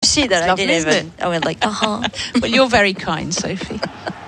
see that? Lovely, I didn't isn't even. I went like, Well, you're very kind, Sophie.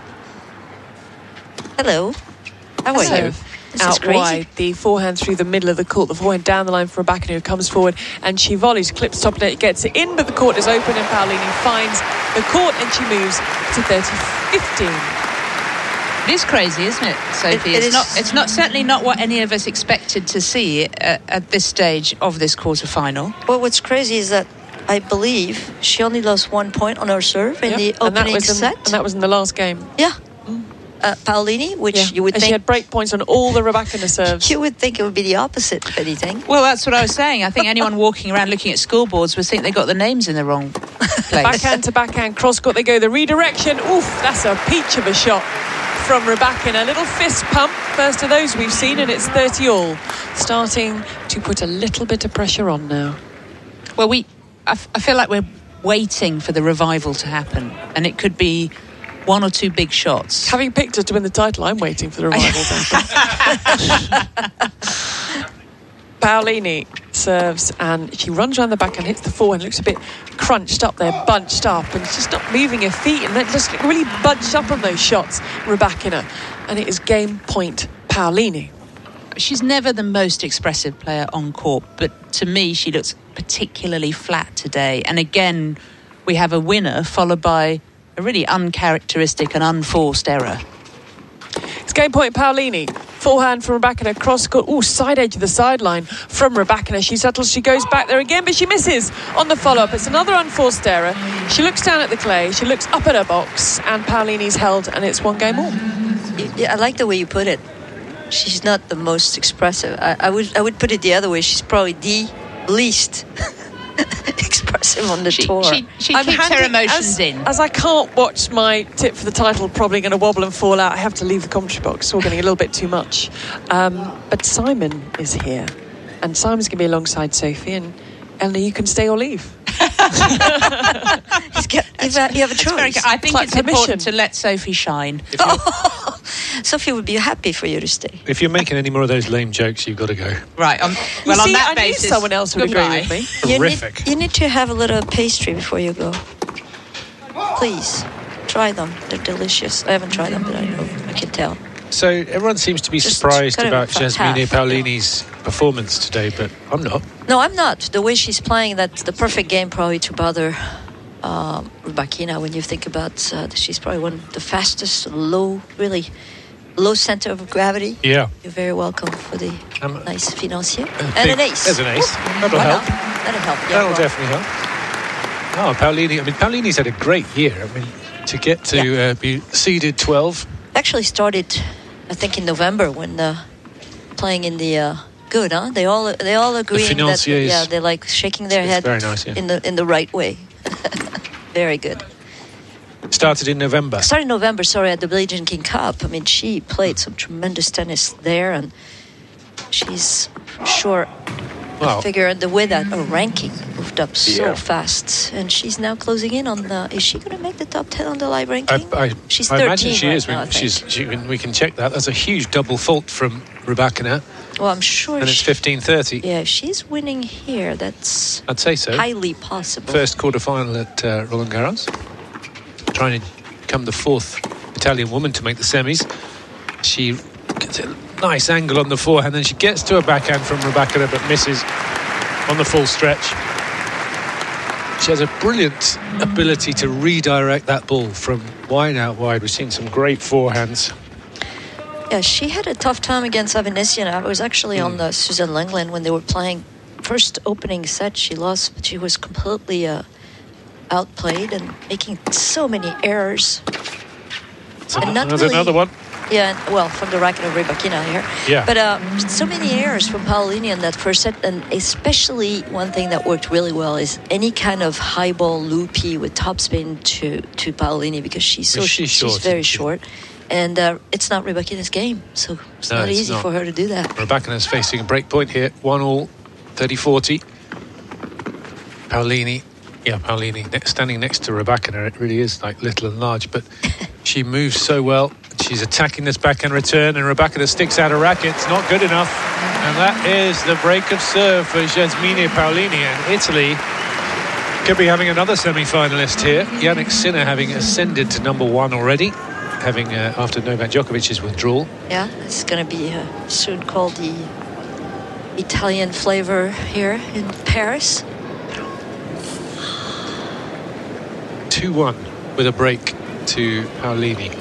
Hello. How are you? This is Out crazy. wide, the forehand through the middle of the court, the forehand down the line for Rybakina, who comes forward and she volleys, clips top net, gets it in, but the court is open and Paolini finds the court and she moves to 30-15. It is crazy, isn't it, Sophie? It's not certainly not what any of us expected to see at this stage of this quarter-final. Well, what's crazy is that I believe she only lost 1 point on her serve in the opening set. And that was in the last game. Yeah. Paolini, which you would and think... she had break points on all the Rybakina serves. You would think it would be the opposite, if anything. Well, that's what I was saying. I think anyone walking around looking at scoreboards would think they got the names in the wrong place. Backhand to backhand, cross court they go. The redirection, oof, that's a peach of a shot from Rybakina. A little fist pump, first of those we've seen, and it's 30 all. Starting to put a little bit of pressure on now. Well, I feel like we're waiting for the revival to happen, and it could be one or two big shots. Having picked her to win the title, I'm waiting for the revival to happen. Paolini serves and she runs around the back and hits the forehand. Looks a bit crunched up there, bunched up, and she's not moving her feet, and that just really bunched up on those shots, Rybakina. And it is game point Paolini. She's never the most expressive player on court, but to me she looks particularly flat today. And again, we have a winner followed by a really uncharacteristic and unforced error. It's game point Paolini. Forehand from Rybakina, cross court. Oh, side edge of the sideline from Rybakina. She settles, she goes back there again, but she misses on the follow-up. It's another unforced error. She looks down at the clay, she looks up at her box, and Paolini's held, and it's one game all. Yeah, I like the way you put it. She's not the most expressive. I would put it the other way. She's probably the least expressive on the tour. She keeps her emotions in. As I can't watch my tip for the title, probably going to wobble and fall out, I have to leave the commentary box. It's all getting a little bit too much. But Simon is here, and Simon's going to be alongside Sophie, and Eleanor, you can stay or leave. You have a choice. I think it's important to let Sophie shine. Sophie would be happy for you to stay. If you're making any more of those lame jokes, you've got to go. Right. On that basis, I knew someone else would agree with me. Horrific. You need to have a little pastry before you go. Please, try them. They're delicious. I haven't tried them, but I can tell. So everyone seems to be Just surprised cut it about in Jasmine half. Paolini's performance today, but I'm not. No, I'm not. The way she's playing, that's the perfect game probably to bother Rybakina. When you think about she's probably one of the fastest, really low center of gravity. Yeah. You're very welcome for the nice financier. And Big, an ace. There's an ace. Ooh, That'll why help. not? That'll help. Yeah, That'll definitely help. Oh, Paolini. Paolini's had a great year. To get to be seeded 12. Actually started, I think, in November when playing in the good, huh? They all agree that they're like shaking their head very nice, yeah. in the right way. Very good. Started in November. At the Billie Jean King Cup. I mean, she played some tremendous tennis there, and she's sure. I figure the way that her ranking moved up so fast, and she's now closing in on the. Is she going to make the top 10 on the live ranking? She's 13 I imagine she is. now, We can check that. That's a huge double fault from Rybakina. Well, I'm sure. And it's 15-30. Yeah, if she's winning here, that's. I'd say so. Highly possible. First quarter-final at Roland Garros. Trying to become the fourth Italian woman to make the semis. She gets a nice angle on the forehand, then she gets to a backhand from Rybakina but misses on the full stretch. She has a brilliant ability to redirect that ball from wide out wide. We've seen some great forehands. Yeah, she had a tough time against Avanesian. I was actually on the Suzanne Lenglen when they were playing. First opening set, she lost, but she was completely outplayed and making so many errors. And another one. Yeah, well, from the racket of Rybakina here. Yeah. But so many errors from Paolini in that first set, and especially one thing that worked really well is any kind of high ball loopy with topspin to Paolini, because she's very short. And it's not Rybakina's game, so it's not easy for her to do that. Rybakina's facing a break point here. 1-all, 30-40. Paolini standing next to Rybakina. It really is like little and large, but she moves so well. She's attacking this backhand return, and Rybakina sticks out a racket. It's not good enough. And that is the break of serve for Jasmine Paolini. And Italy Could be having another semi-finalist here. Jannik Sinner having ascended to number 1 already, having after Novak Djokovic's withdrawal. Yeah, it's going to be soon called the Italian flavor here in Paris. 2-1 with a break to Paolini.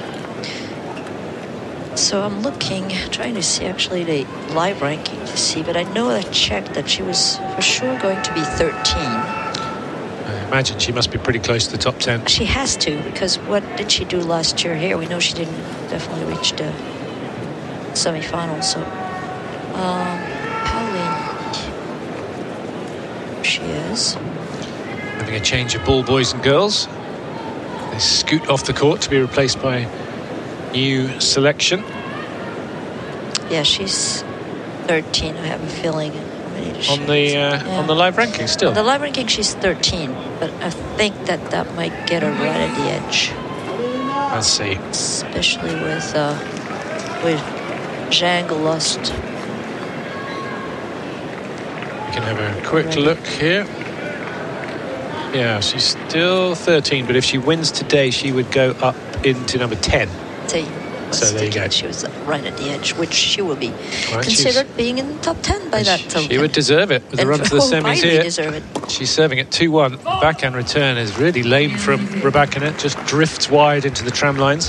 So I'm trying to see actually the live ranking to see, but I know I checked that she was for sure going to be 13. I imagine she must be pretty close to the top 10. She has to, because what did she do last year here? We know she didn't definitely reach the semi-final. So Paolini, she is having a change of ball, boys and girls. They scoot off the court to be replaced by new selection. Yeah, she's 13. I have a feeling. On the live ranking still. On the live ranking, she's 13, but I think that might get her right at the edge. Let's see. Especially with Zhang lost. We can have a quick look here. Yeah, she's still 13, but if she wins today, she would go up into number 10. So there you go. She was right at the edge, which she will be considered being in the top 10 by that token. She would deserve it with a run to the semis here. Deserve it. She's serving at 2-1. Backhand return is really lame from Rybakina. Just drifts wide into the tram lines.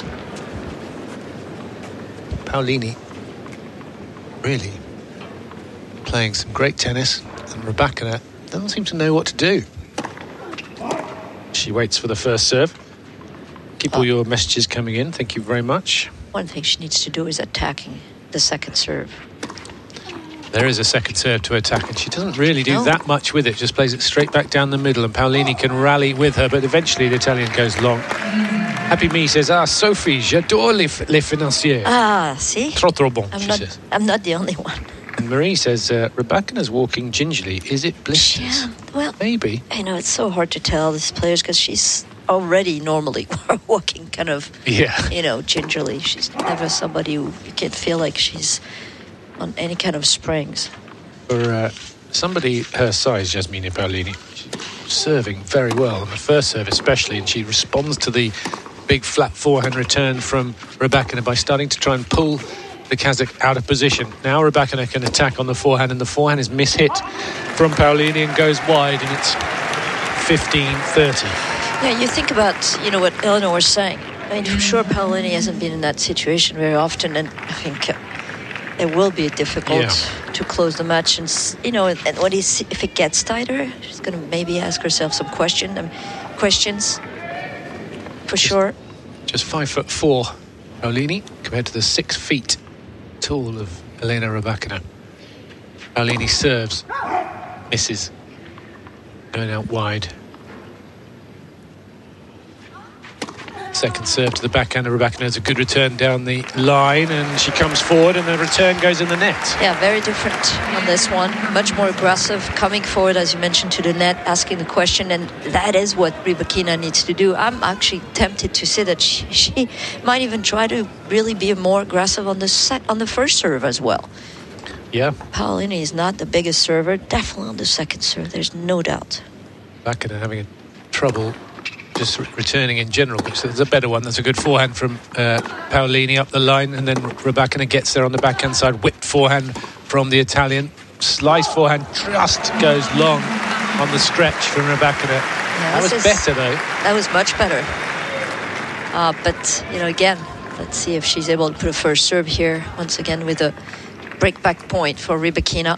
Paolini really playing some great tennis, and Rybakina doesn't seem to know what to do. She waits for the first serve. Keep all your messages coming in. Thank you very much. One thing she needs to do is attacking the second serve. There is a second serve to attack, and she doesn't really do that much with it. Just plays it straight back down the middle, and Paolini can rally with her, but eventually the Italian goes long. Happy Me says, Sophie, j'adore les financiers. See? Trop bon, she says. I'm not the only one. And Marie says, Rybakina's walking gingerly. Is it blisters? Yeah, well, maybe. I know, it's so hard to tell these players because she's already normally walking kind of, gingerly. She's never somebody who you can feel like she's on any kind of springs. For somebody her size, Jasmine Paolini, she's serving very well on the first serve especially, and she responds to the big flat forehand return from Rybakina by starting to try and pull the Kazakh out of position. Now Rybakina can attack on the forehand, and the forehand is mishit from Paolini and goes wide, and it's 15-30. Yeah, you think about, what Eleanor was saying. I mean, for sure Paolini hasn't been in that situation very often, and I think it will be difficult to close the match. And, and if it gets tighter, she's going to maybe ask herself some questions, for sure. Just 5'4", Paolini, compared to the 6 feet tall of Elena Rybakina. Paolini serves, misses, going out wide. Second serve to the backhand of Rybakina is a good return down the line, and she comes forward and the return goes in the net. Yeah, very different on this one. Much more aggressive, coming forward, as you mentioned, to the net, asking the question, and that is what Rybakina needs to do. I'm actually tempted to say that she might even try to really be more aggressive on the first serve as well. Yeah. Paolini is not the biggest server, definitely on the second serve, there's no doubt. Backhand having trouble just returning in general, but there's a better one. That's a good forehand from Paolini up the line, and then Rybakina gets there on the backhand side. Whipped forehand from the Italian. Slice forehand just goes long on the stretch from Rybakina. Yeah, that was better, though. That was much better. But, again, let's see if she's able to put a first serve here, once again with a breakback point for Rybakina.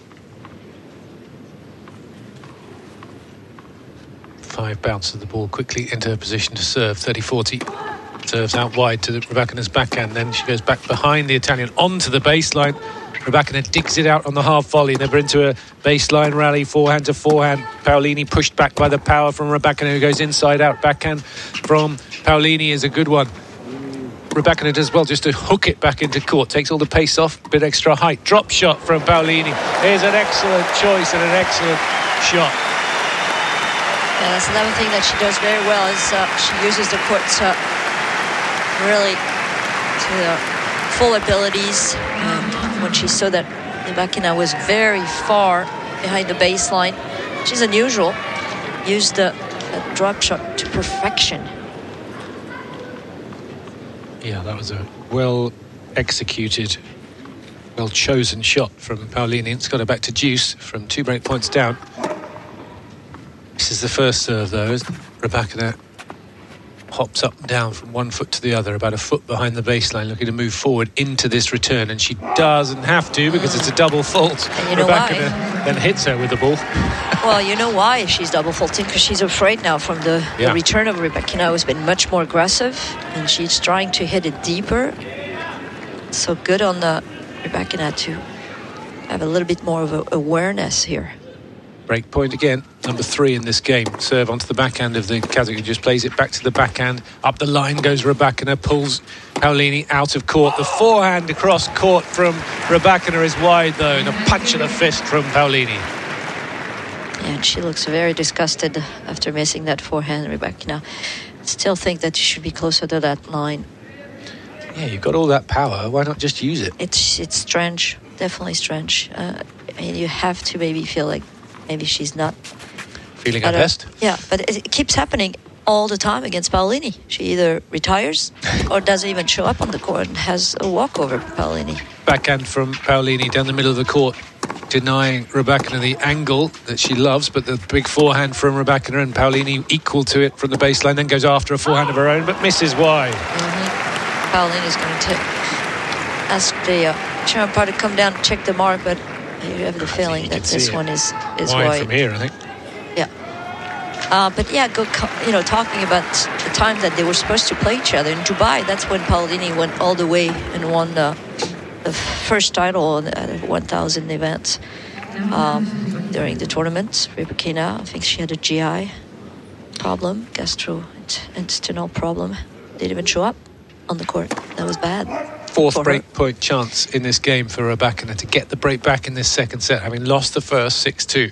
5 bounce of the ball quickly into her position to serve. 30-40. Serves out wide to Rybakina's backhand. Then she goes back behind the Italian onto the baseline. Rybakina digs it out on the half volley. Never into a baseline rally. Forehand to forehand. Paolini pushed back by the power from Rybakina, who goes inside out. Backhand from Paolini is a good one. Rybakina does well just to hook it back into court. Takes all the pace off. A bit extra height. Drop shot from Paolini. Here's an excellent choice and an excellent shot. Yeah, that's another thing that she does very well is she uses the court really to full abilities. When she saw that Rybakina was very far behind the baseline, which is unusual. used the drop shot to perfection. Yeah, that was a well-executed, well-chosen shot from Paolini. It's got her back to deuce from 2 break points down. This is the first serve, though, as Rybakina hops up and down from one foot to the other, about a foot behind the baseline, looking to move forward into this return, and she doesn't have to because it's a double fault. And you know Rybakina why? then hits her with the ball. Well, you know why she's double faulting, because she's afraid now from the return of Rybakina, who's been much more aggressive, and she's trying to hit it deeper. So good on the Rybakina to have a little bit more of awareness here. Break point again, number 3 in this game. Serve onto the backhand of the Kazakh, who just plays it back to the backhand. Up the line goes Rybakina, pulls Paolini out of court. The forehand across court from Rybakina is wide, though, and a punch of the fist from Paolini. And she looks very disgusted after missing that forehand, Rybakina. Still think that you should be closer to that line. Yeah, you've got all that power. Why not just use it? It's strange, definitely strange. I mean, you have to maybe feel like maybe she's not feeling her best. Yeah, but it keeps happening all the time against Paolini. She either retires or doesn't even show up on the court and has a walkover, Paolini. Backhand from Paolini down the middle of the court, denying Rybakina the angle that she loves, but the big forehand from Rybakina, and Paolini equal to it from the baseline, then goes after a forehand of her own, but misses wide. Paolini's going to ask the German umpire to come down and check the mark, but you have the feeling that this one is wide from here, I think. Yeah. But yeah, talking about the time that they were supposed to play each other in Dubai, that's when Paolini went all the way and won the first title at 1,000 events during the tournament. Rybakina, I think she had a GI problem, gastrointestinal problem. Didn't even show up on the court. That was bad. 4th break point chance in this game for Rybakina to get the break back in this second set, having lost the first 6-2.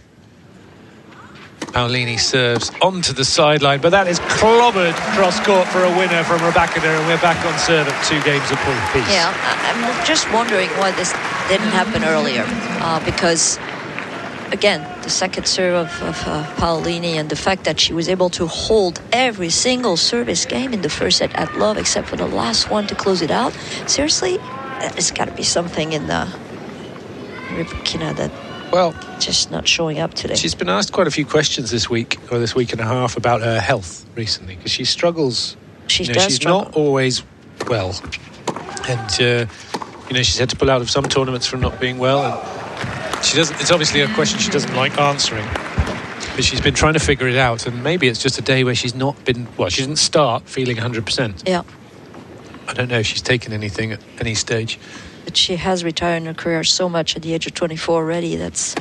Paolini serves onto the sideline, but that is clobbered cross-court for a winner from Rybakina, and we're back on serve at 2 games apiece. Yeah, I'm just wondering why this didn't happen earlier, because, again, the second serve of Paolini, and the fact that she was able to hold every single service game in the first set at love, except for the last one to close it out. Seriously, there's got to be something in the Rybakina that just not showing up today. She's been asked quite a few questions this week or this week and a half about her health recently, because she struggles. She's not always well, and she's had to pull out of some tournaments from not being well, and she doesn't. It's obviously a question she doesn't like answering, but she's been trying to figure it out, and maybe it's just a day where she's not been. Well, she didn't start feeling 100%. Yeah. I don't know if she's taken anything at any stage. But she has retired in her career so much at the age of 24 already. That's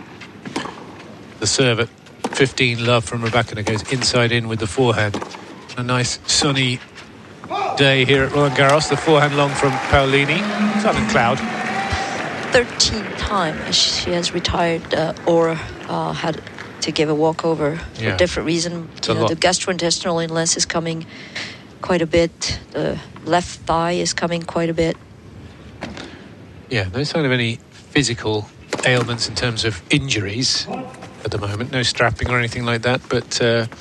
the serve at 15 love from Rybakina goes inside in with the forehand. A nice sunny day here at Roland Garros. The forehand long from Paolini. Sun and cloud. 13th time she has retired or had to give a walkover for a different reason. The gastrointestinal illness is coming quite a bit. The left thigh is coming quite a bit. Yeah, no sign of any physical ailments in terms of injuries at the moment. No strapping or anything like that. But,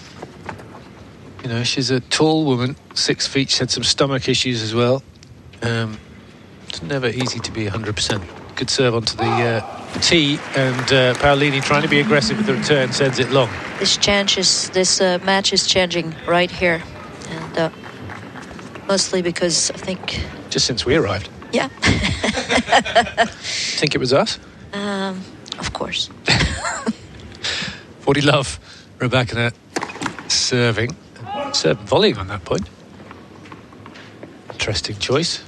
she's a tall woman, 6 feet. She's had some stomach issues as well. It's never easy to be 100%. Good serve onto the tee, and Paolini trying to be aggressive with the return, sends it long. This match is changing right here. And mostly because I think... Just since we arrived. Yeah. Think it was us? Of course. 40 love. Rybakina serving. Volleying on that point. Interesting choice.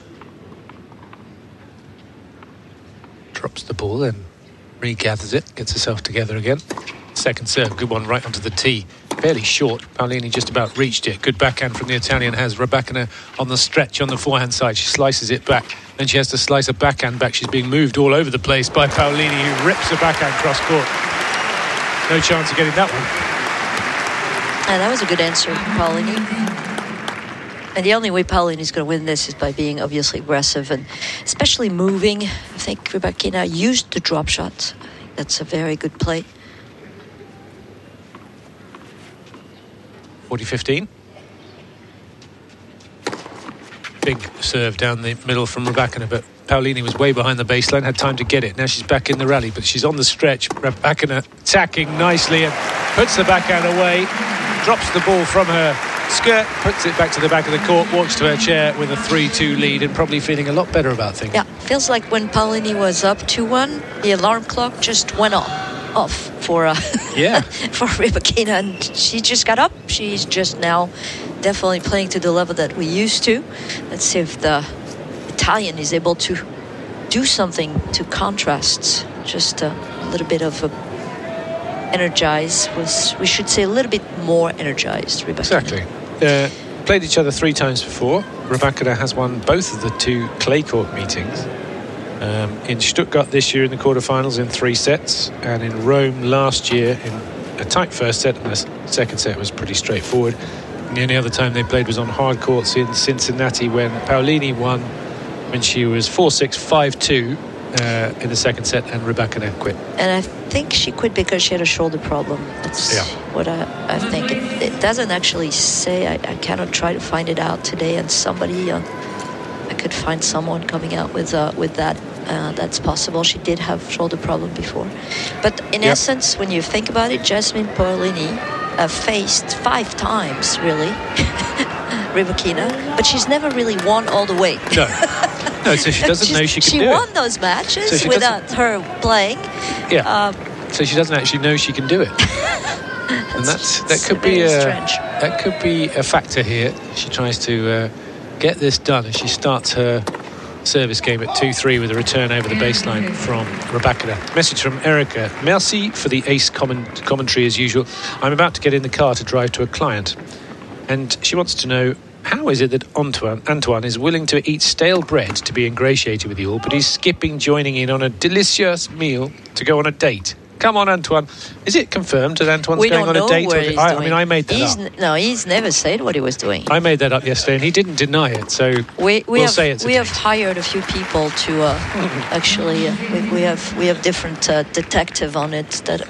Drops the ball and regathers it. Gets herself together again. Second serve. Good one right onto the tee. Fairly short. Paolini just about reached it. Good backhand from the Italian. Has Rybakina on the stretch on the forehand side. She slices it back. Then she has to slice a backhand back. She's being moved all over the place by Paolini, who rips a backhand cross court. No chance of getting that one. And that was a good answer from Paolini. And the only way Paolini's going to win this is by being obviously aggressive and especially moving. I think Rybakina used the drop shot. I think that's a very good play. 40-15. Big serve down the middle from Rybakina, but Paolini was way behind the baseline, had time to get it. Now she's back in the rally, but she's on the stretch. Rybakina attacking nicely and puts the backhand away, drops the ball from her skirt, puts it back to the back of the court, walks to her chair with a 3-2 lead and probably feeling a lot better about things. Yeah, feels like when Paolini was up 2-1, the alarm clock just went off for for Rybakina, and she just got up. She's just now definitely playing to the level that we used to. Let's see if the Italian is able to do something to contrast, just a little bit of energize. We should say a little bit more energized, Rybakina. Exactly. Played each other 3 times before. Rybakina has won both of the 2 clay court meetings. In Stuttgart this year in the quarterfinals in 3 sets, and in Rome last year in a tight first set, and the second set was pretty straightforward. And the only other time they played was on hard courts in Cincinnati when Paolini won when she was 4-6, 5-2 in the second set, and Rybakina quit. And I think she quit because she had a shoulder problem. That's what I think. It doesn't actually say. I cannot try to find it out today, and somebody I could find someone coming out with that. That's possible. She did have shoulder problem before, but in essence, when you think about it, Jasmine Paolini faced 5 times really Rybakina, but she's never really won all the way. No, so she doesn't know she can do it. She won those matches without her playing. Yeah. So she doesn't actually know she can do it. And that could be a factor here. She tries to get this done, and she starts her service game at 2-3 with a return over the baseline from Rybakina. Message from Erica. Merci for the ace commentary as usual. I'm about to get in the car to drive to a client, and she wants to know, how is it that Antoine is willing to eat stale bread to be ingratiated with you all, but he's skipping joining in on a delicious meal to go on a date? Come on, Antoine. Is it confirmed that Antoine's going on a date? I mean, I made that up. No, he's never said what he was doing. I made that up yesterday, and he didn't deny it. So we'll say it's a date. We have hired a few people to actually. We have different detective on it. That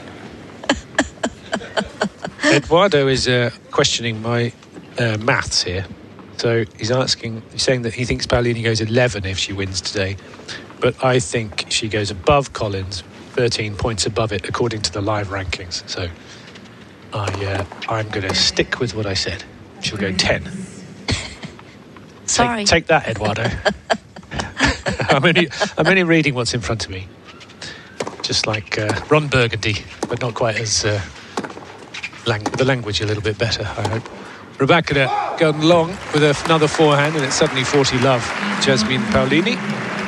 Eduardo is questioning my maths here. So he's saying that he thinks Paolini goes 11 if she wins today, but I think she goes above Collins. 13 points above it according to the live rankings. So I'm going to stick with what I said. She'll go 10. Sorry. Take that, Eduardo. I'm only reading what's in front of me. Just like Ron Burgundy, but not quite as the language a little bit better, I hope. Rybakina going long with another forehand, and it's suddenly 40 love. Jasmine Paolini.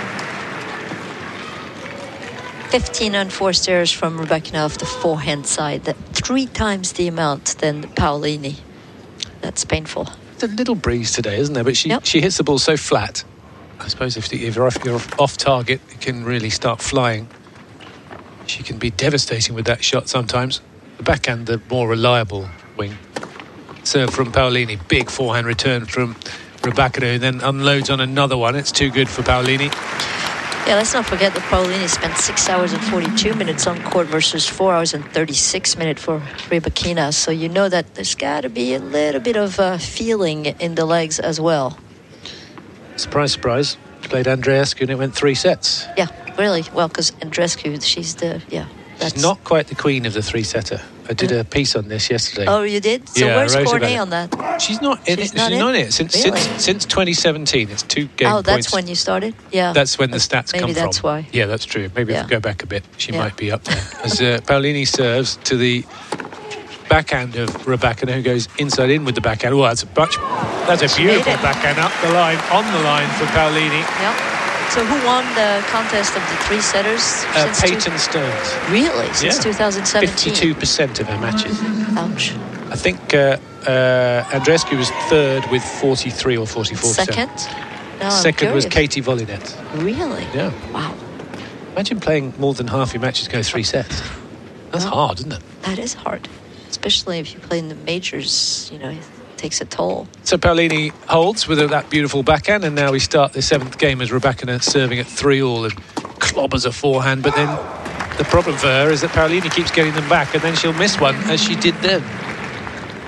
15 unforced errors from Rybakina off the forehand side. That 3 times the amount than Paolini. That's painful. It's a little breeze today, isn't there? But she hits the ball so flat. I suppose if you're off target, it can really start flying. She can be devastating with that shot sometimes. The backhand, the more reliable wing. Serve from Paolini. Big forehand return from Rybakina, who then unloads on another one. It's too good for Paolini. Yeah, let's not forget that Paolini spent 6 hours and 42 minutes on court versus 4 hours and 36 minutes for Rybakina. So you know that there's got to be a little bit of feeling in the legs as well. Surprise, surprise. Played Andreescu and it went 3 sets. Yeah, really. Well, because Andreescu, she's not quite the queen of the 3-setter. I did a piece on this yesterday. Oh, you did? So where's Cornet on that? She's not in it. She's not in it since 2017. It's 2 game points. Oh, that's when you started? Yeah. That's when the stats come from. Maybe that's why. Yeah, that's true. Maybe if we go back a bit, she might be up there. As Paolini serves to the backhand of Rybakina, who goes inside in with the backhand. Oh, that's a beautiful backhand up the line, on the line for Paolini. Yep. So who won the contest of the 3-setters? Peyton Stearns. Really? Since 2017? 52% of her matches. Ouch. I think Andreescu was 3rd with 43 or 44%. Second? No, Second was Katie Volinet. Really? Yeah. Wow. Imagine playing more than half your matches go 3 sets. That's hard, isn't it? That is hard. Especially if you play in the majors, it takes a toll. So Paolini holds with that beautiful backhand, and now we start the 7th game as Rybakina serving at 3-all and clobbers a forehand, but then the problem for her is that Paolini keeps getting them back, and then she'll miss one as she did then.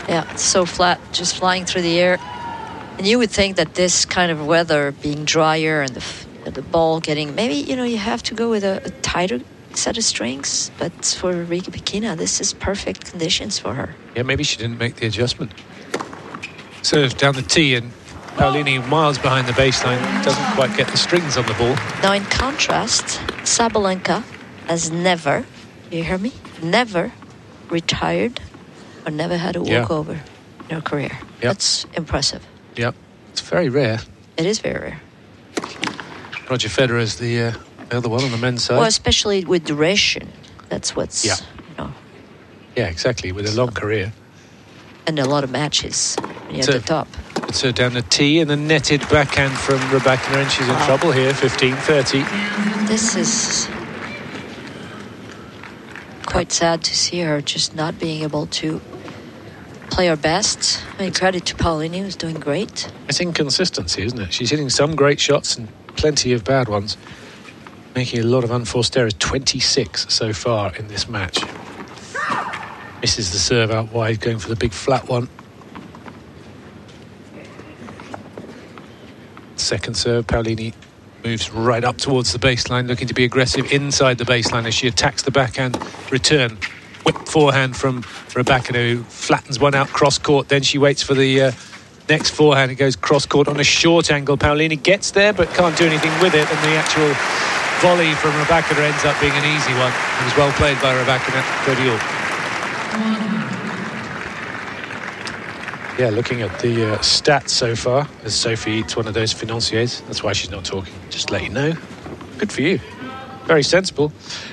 Yeah, it's so flat, just flying through the air. And you would think that this kind of weather, being drier and the ball getting, maybe, you have to go with a tighter set of strings. But for Rybakina, this is perfect conditions for her. Yeah, maybe she didn't make the adjustment. Serves down the tee, and Paolini, miles behind the baseline, doesn't quite get the strings on the ball. Now, in contrast, Sabalenka has never, you hear me? Never retired or never had a walkover in her career. Yep. That's impressive. Yep, it's very rare. It is very rare. Roger Federer is the other one on the men's side. Well, especially with duration. That's what's, Yeah, exactly, with a long career. And a lot of matches when you're at the top. It's down the tee and the netted backhand from Rybakina, and she's in trouble here, 15-30. This is quite sad to see her just not being able to play her best. I mean, credit to Paolini, who's doing great. It's inconsistency, isn't it? She's hitting some great shots and plenty of bad ones, making a lot of unforced errors. 26 so far in this match. Misses the serve out wide, going for the big flat one. Second serve, Paolini moves right up towards the baseline, looking to be aggressive inside the baseline as she attacks the backhand return. Whip forehand from Rybakina, who flattens one out cross court. Then she waits for the next forehand. It goes cross court on a short angle. Paolini gets there but can't do anything with it, and the actual volley from Rybakina ends up being an easy one. It was well played by Rybakina. Freddie All. Yeah, looking at the stats so far, as Sophie eats one of those financiers. That's why she's not talking. Just to let you know. Good for you. Very sensible.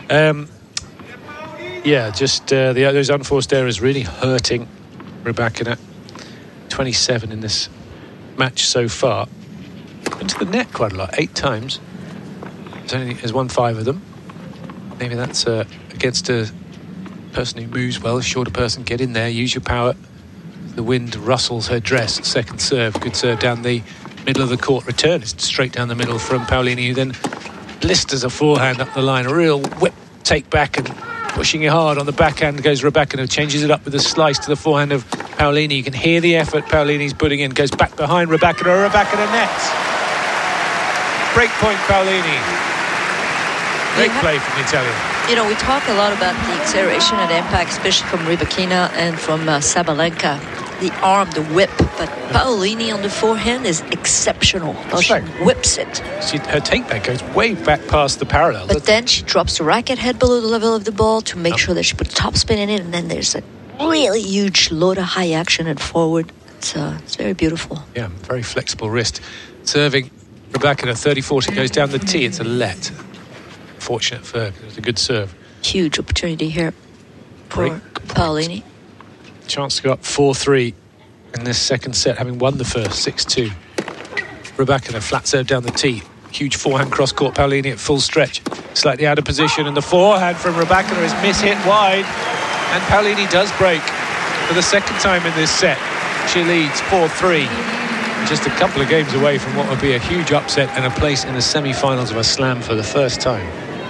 Those unforced errors really hurting Rybakina. 27 in this match so far. Into the net quite a lot, 8 times. Has won 5 of them. Maybe that's against a person who moves well. A shorter person, get in there, use your power. The wind rustles her dress. Second serve, good serve down the middle of the court. Return is straight down the middle from Paolini, who then blisters a forehand up the line. A real whip take back, and pushing it hard on the backhand goes Rybakina, who changes it up with a slice to the forehand of Paolini. You can hear the effort Paolini's putting in. Goes back behind Rybakina. Rybakina nets. Breakpoint Paolini. Great play from the Italian. We talk a lot about the acceleration and impact, especially from Rybakina and from Sabalenka. The arm, the whip, but Paolini on the forehand is exceptional. She whips it. Her takeback goes way back past the parallel. But then she drops the racket head below the level of the ball to make sure that she puts topspin in it, and then there's a really huge load of high action and forward. It's very beautiful. Yeah, very flexible wrist. Serving Rybakina 30-40 goes down the tee. It's a let. Fortunate for her. It was a good serve. Huge opportunity here for Paolini. Chance to go up 4-3 in this second set, having won the first 6-2. Rybakina flat serve down the tee. Huge forehand cross court. Paolini at full stretch, slightly out of position, and the forehand from Rybakina is mishit wide, and Paolini does break for the second time in this set. She leads 4-3, just a couple of games away from what would be a huge upset and a place in the semi-finals of a slam for the first time.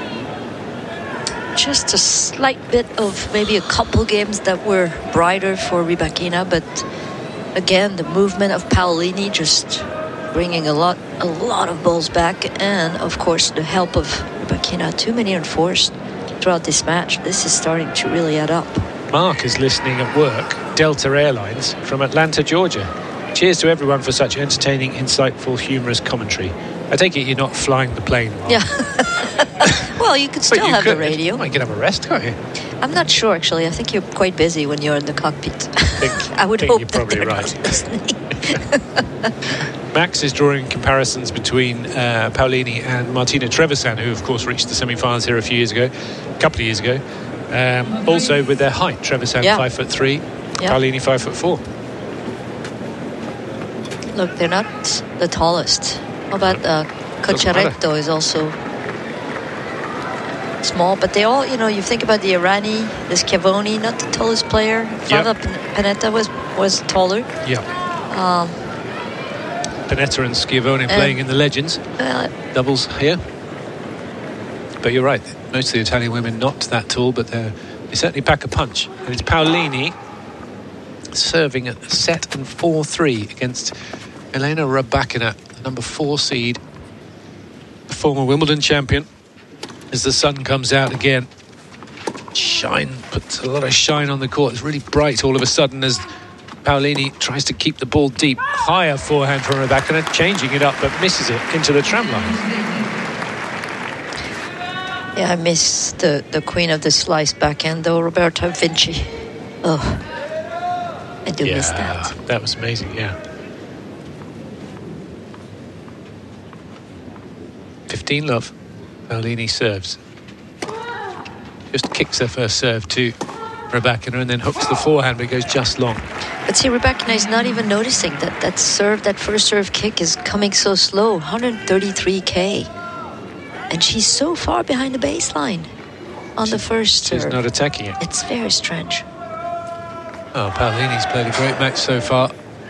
Just a slight bit of maybe a couple games that were brighter for Rybakina, but again, the movement of Paolini just bringing a lot of balls back, and of course the help of Rybakina. Too many unforced throughout this match. This is starting to really add up. Mark is listening at work. Delta Airlines from Atlanta, Georgia. Cheers to everyone for such entertaining, insightful, humorous commentary. I take it you're not flying the plane. Yeah. Well, you could still have the radio. You can have a rest, can't you? I'm not sure, actually. I think you're quite busy when you're in the cockpit. I would hope you're that probably they're right. not listening. Max is drawing comparisons between Paolini and Martina Trevisan, who, of course, reached the semi-finals here a couple of years ago. Also with their height. Trevisan 5'3", Paolini 5'4". Look, they're not the tallest. How about Cocciaretto is also small, but they all, you think about the Irani, the Schiavoni, not the tallest player. Flavia Pennetta was taller. Yeah. Pennetta and Schiavoni playing in the Legends. Doubles here. But you're right, most of the Italian women not that tall, but they certainly pack a punch. And it's Paolini serving at set and 4-3 against Elena Rybakina, the number 4 seed, the former Wimbledon champion. As the sun comes out again, puts a lot of shine on the court. It's really bright all of a sudden as Paolini tries to keep the ball deep. Higher forehand from Rybakina, changing it up, but misses it into the tram line. Yeah, I miss the queen of the slice backhand, though, Roberta Vinci. Oh, I do miss that. That was amazing, yeah. 15-love. Paolini serves. Just kicks her first serve to Rybakina and then hooks the forehand, but it goes just long. But see, Rybakina is not even noticing that first serve kick is coming so slow, 133k. And she's so far behind the baseline on the first serve. She's not attacking it. It's very strange. Oh, Paolini's played a great match so far.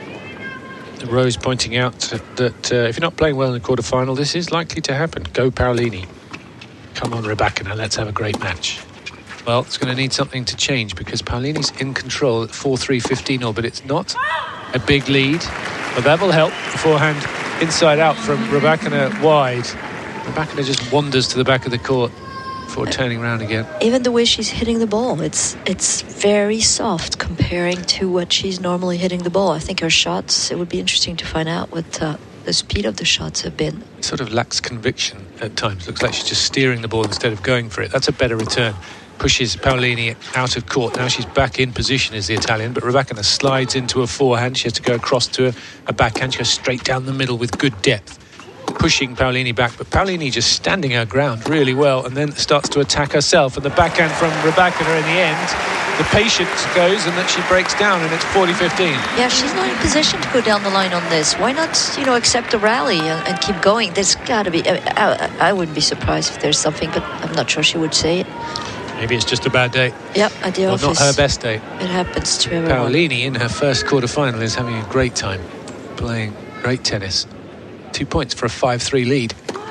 Rose pointing out that if you're not playing well in the quarterfinal, this is likely to happen. Go Paolini. Come on, Rybakina, let's have a great match. Well, it's going to need something to change because Paolini's in control at 4-3, 15-0, but it's not a big lead. But that will help. The forehand inside out from Rybakina wide. Rybakina just wanders to the back of the court before turning around again. Even the way she's hitting the ball, it's very soft comparing to what she's normally hitting the ball. I think her shots, it would be interesting to find out what the speed of the shots have been. Sort of lacks conviction at times. Looks like she's just steering the ball instead of going for it. That's a better return. Pushes Paolini out of court. Now she's back in position as the Italian, but Rybakina slides into a forehand. She has to go across to a backhand. She goes straight down the middle with good depth, pushing Paolini back, but Paolini just standing her ground really well and then starts to attack herself, and the backhand from Rybakina in the end, the patience goes and that she breaks down, and it's 40-15. Yeah, she's not in position to go down the line on this. Why not, accept the rally and keep going? There's got to be, I wouldn't be surprised if there's something, but I'm not sure she would say it. Maybe it's just a bad day. Yep, at the office. Not her best day. It happens to everyone. Paolini in her first quarterfinal is having a great time, playing great tennis. 2 points for a 5-3 lead.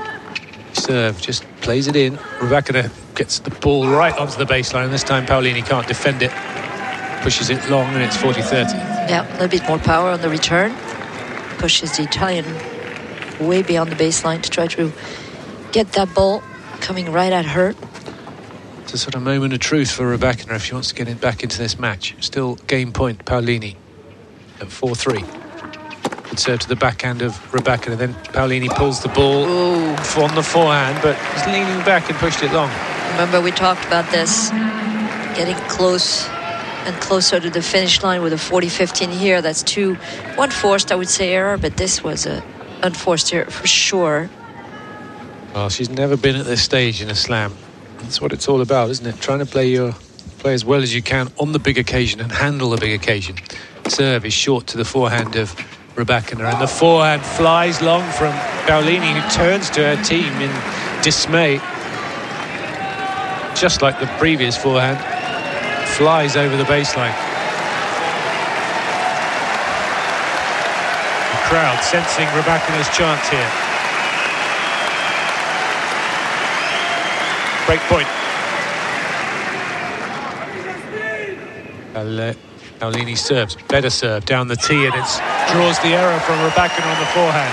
Serve, just plays it in. Rybakina gets the ball right onto the baseline. This time Paolini can't defend it. Pushes it long and it's 40-30. Yeah, a little bit more power on the return. Pushes the Italian way beyond the baseline to try to get that ball coming right at her. It's a sort of moment of truth for Rybakina if she wants to get back into this match. Still game point, Paolini at 4-3. Good serve to the backhand of Rybakina. Then Paolini pulls the ball on the forehand, but is leaning back and pushed it long. Remember, we talked about this, getting close and closer to the finish line with a 40-15 here. That's one forced, I would say, error, but this was a unforced error for sure. Well, she's never been at this stage in a slam. That's what it's all about, isn't it? Trying to play as well as you can on the big occasion and handle the big occasion. Serve is short to the forehand of Rybakina, and the forehand flies long from Paolini, who turns to her team in dismay. Just like the previous forehand, flies over the baseline. The crowd sensing Rybakina's chance here. Break point. Paolini serves, better serve down the tee, and it draws the error from Rybakina on the forehand.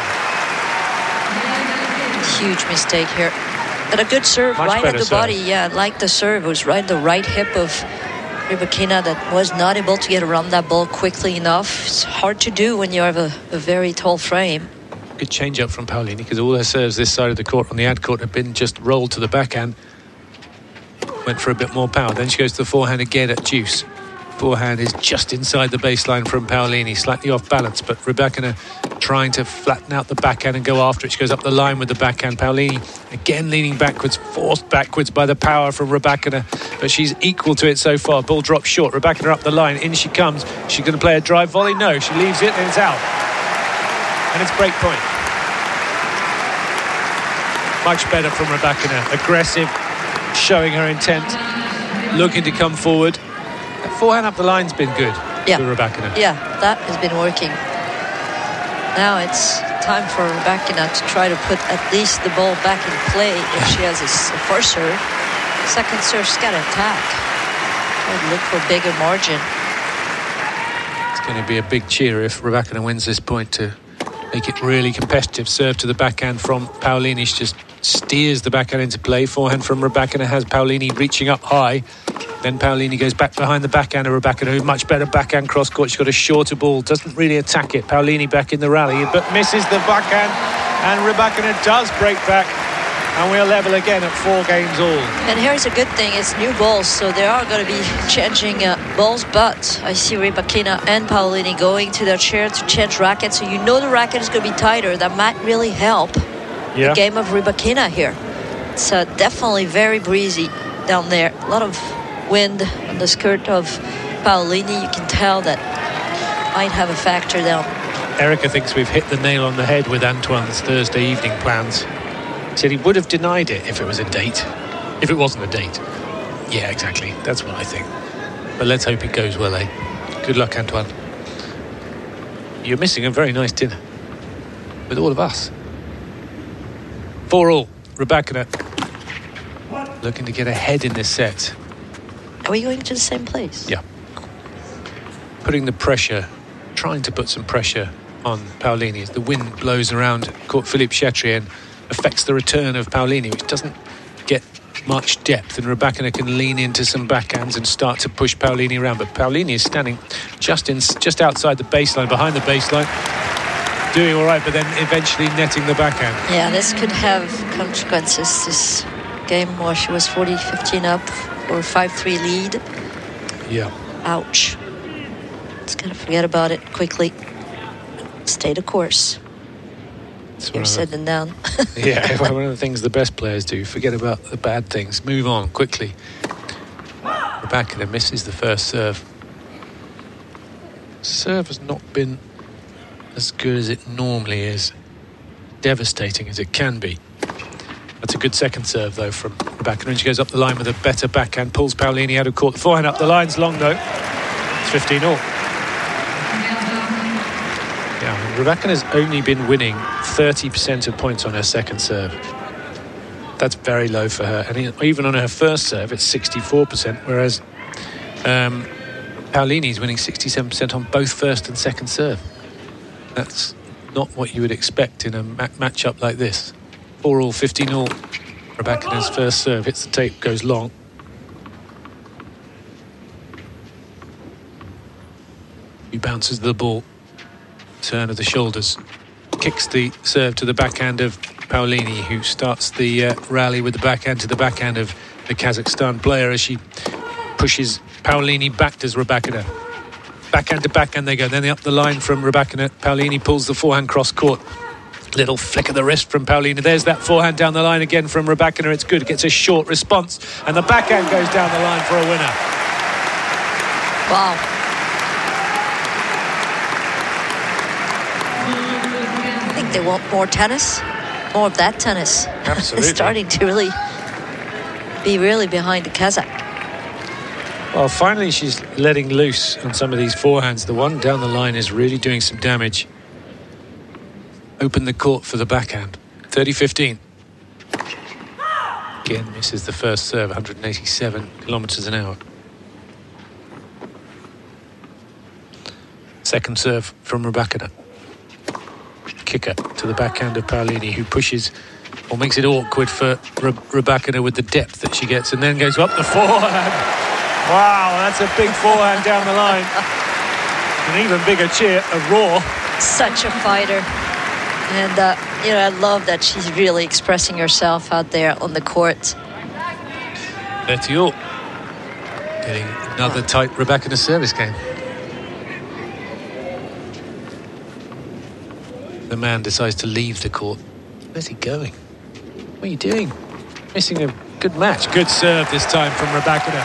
Huge mistake here. But a good serve, right at the body. Yeah, I like the serve. It was right at the right hip of Rybakina that was not able to get around that ball quickly enough. It's hard to do when you have a very tall frame. Good change up from Paolini, because all her serves this side of the court on the ad court have been just rolled to the backhand. Went for a bit more power. Then she goes to the forehand again at deuce. Forehand is just inside the baseline from Paolini, slightly off balance, but Rybakina trying to flatten out the backhand and go after it. She goes up the line with the backhand. Paolini again leaning backwards, forced backwards by the power from Rybakina, but she's equal to it so far. Ball drops short. Rybakina up the line. In she comes. She's going to play a drive volley. No, she leaves it and it's out. And it's break point. Much better from Rybakina. Aggressive, showing her intent, looking to come forward. That forehand up the line's been good for Rybakina. Yeah, that has been working. Now it's time for Rybakina to try to put at least the ball back in play if she has a first serve. Second serve, she's got to attack. Try to look for a bigger margin. It's going to be a big cheer if Rybakina wins this point to make it really competitive. Serve to the backhand from Paolini. She just steers the backhand into play. Forehand from Rybakina has Paolini reaching up high. Then Paolini goes back behind the backhand of Rybakina, who much better backhand cross court. She's got a shorter ball, doesn't really attack it. Paolini back in the rally, but misses the backhand, and Rybakina does break back, and we're level again at 4 games all. And here's a good thing, it's new balls, so they are going to be changing balls, but I see Rybakina and Paolini going to their chair to change racket, so you know the racket is going to be tighter. That might really help the game of Rybakina here. It's definitely very breezy down there. A lot of wind on the skirt of Paolini. You can tell that might have a factor down. Erica thinks we've hit the nail on the head with Antoine's Thursday evening plans. He said he would have denied it if it was a date. If it wasn't a date. Yeah, exactly. That's what I think. But let's hope it goes well, eh? Good luck, Antoine. You're missing a very nice dinner. With all of us. 4-all. Rybakina looking to get ahead in this set. Are we going to the same place? Yeah. Putting the pressure, trying to put some pressure on Paolini as the wind blows around court. Philippe Chatrier and affects the return of Paolini, which doesn't get much depth, and Rybakina can lean into some backhands and start to push Paolini around. But Paolini is standing just outside the baseline, behind the baseline, doing all right, but then eventually netting the backhand. Yeah, this could have consequences. This game where she was 40-15 up or 5-3 lead. Yeah. Ouch. Just gotta forget about it quickly. Stay the course. You're said and done. Yeah, one of the things the best players do. Forget about the bad things. Move on quickly. Rybakina misses the first serve. Serve has not been as good as it normally is. Devastating as it can be. That's a good second serve, though, from Rybakina. And she goes up the line with a better backhand, pulls Paolini out of court. The forehand up the line's long, though. It's 15-all. Yeah, Rybakina's only been winning 30% of points on her second serve. That's very low for her. And even on her first serve, it's 64%, whereas Paolini's winning 67% on both first and second serve. That's not what you would expect in a match-up like this. 4-all, 15-all. Rybakina's first serve hits the tape, goes long. He bounces the ball. Turn of the shoulders. Kicks the serve to the backhand of Paolini, who starts the rally with the backhand to the backhand of the Kazakhstan player as she pushes Paolini back to Rybakina. Backhand to backhand they go. Then they up the line from Rybakina. Paolini pulls the forehand cross court. Little flick of the wrist from Paolini. There's that forehand down the line again from Rybakina. It's good. It gets a short response. And the backhand goes down the line for a winner. Wow. I think they want more tennis. More of that tennis. Absolutely. It's starting to really be behind the Kazakh. Well, finally she's letting loose on some of these forehands. The one down the line is really doing some damage. Open the court for the backhand. 30-15. Again, misses the first serve, 187 kilometres an hour. Second serve from Rybakina. Kicker to the backhand of Paolini, who pushes or makes it awkward for Rybakina with the depth that she gets, and then goes up the forehand. Wow, that's a big forehand down the line. An even bigger cheer, a roar. Such a fighter. And, I love that she's really expressing herself out there on the court. 30-all. Getting another tight Rybakina service game. The man decides to leave the court. Where's he going? What are you doing? Missing a good match. Good serve this time from Rybakina.